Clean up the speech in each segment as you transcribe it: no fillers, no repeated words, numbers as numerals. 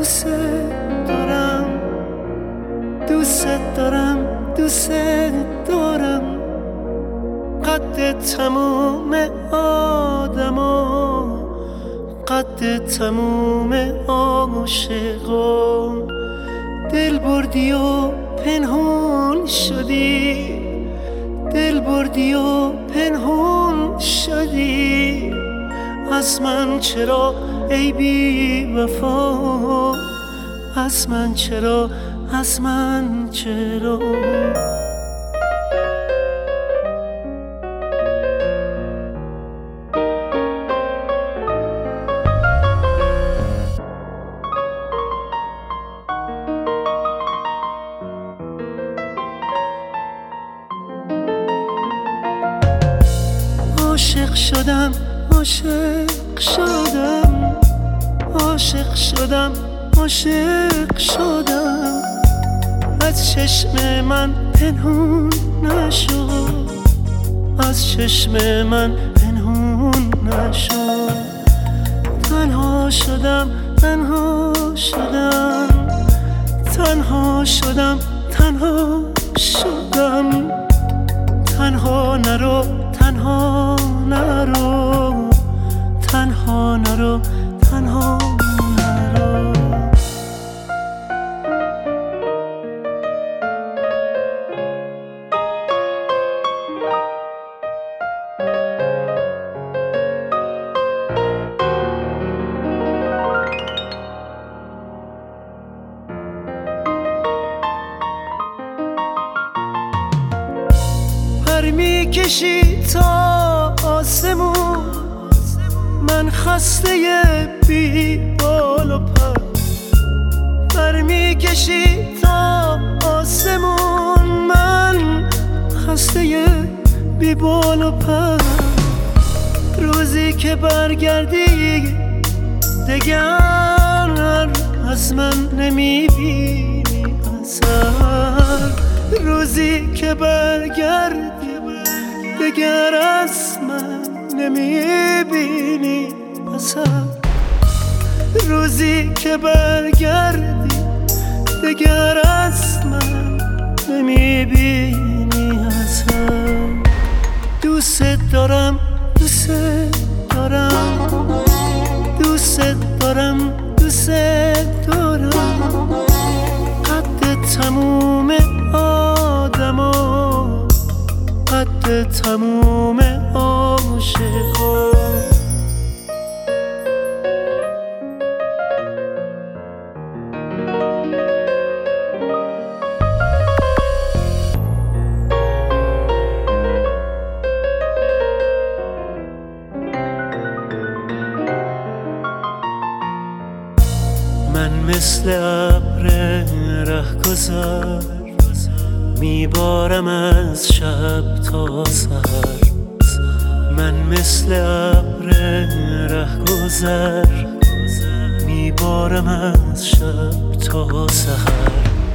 دوست دارم، دوست دارم، دوست دارم. قد تموم آدما، قد تموم عاشقا. دل بردی و پنهون شدی، دل بردی و پنهون شدی. از من چرا ای بی وفا، از من چرا، از من چرا. عاشق شدم، عاشق شدم، عاشق شدم، عاشق شدم. از چشم من پنهون نشد، از چشم من پنهون نشد. تنها شدم، تنها شدم، تنها شدم، تنها شدم. تنها نرو، تنها نرو، تنها نرو، تنها نرو. پر میکشی تا آسمون، من خسته بی بال و پر. پر میکشی تا آسمون، من خسته بی بال و پر. روزی که برگردی دگر از من نمیبینی اثر. روزی که برگردی دگر از من نمیبینی اثر. روزی که برگردی دگر از من نمیبینی اثر. دوست دارم، دوست دارم، دوست دارم، دوست دارم. قد تموم آدما، قد تموم عاشقا. من مثل ابر رهگذر میبارم از شب تا سحر. من مثل ابر رهگذر میبارم از شب تا سحر.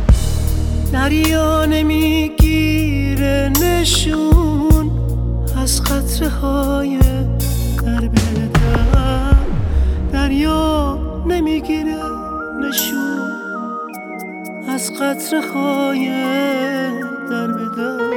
دریا نمیگیره نشون از قطره های در بدر. دریا نمیگیره نشون از قطره های در بدر.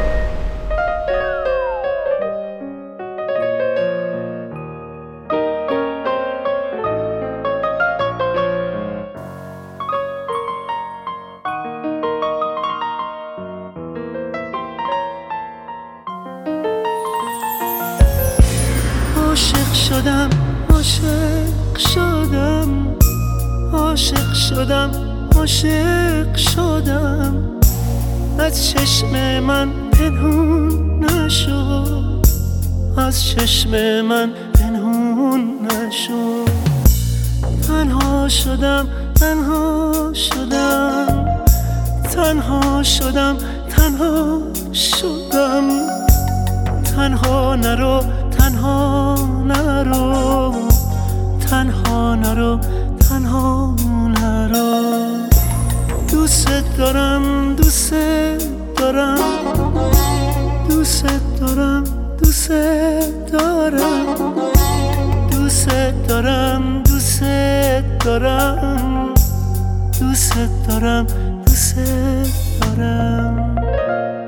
عاشق شدم، عاشق شدم، عاشق شدم، عاشق شدم. از چشم من پنهون نشد، از چشم من پنهون نشد. تنها شدم، تنها شدم، تنها شدم، تنها شدم. تنها نرو، تنها نرو، تنها نرو، تنها نرو. دوست دارم، دوست دارم، دوست دارم، دوست دارم، دوست دارم، دوست دارم. دارم دوست دارم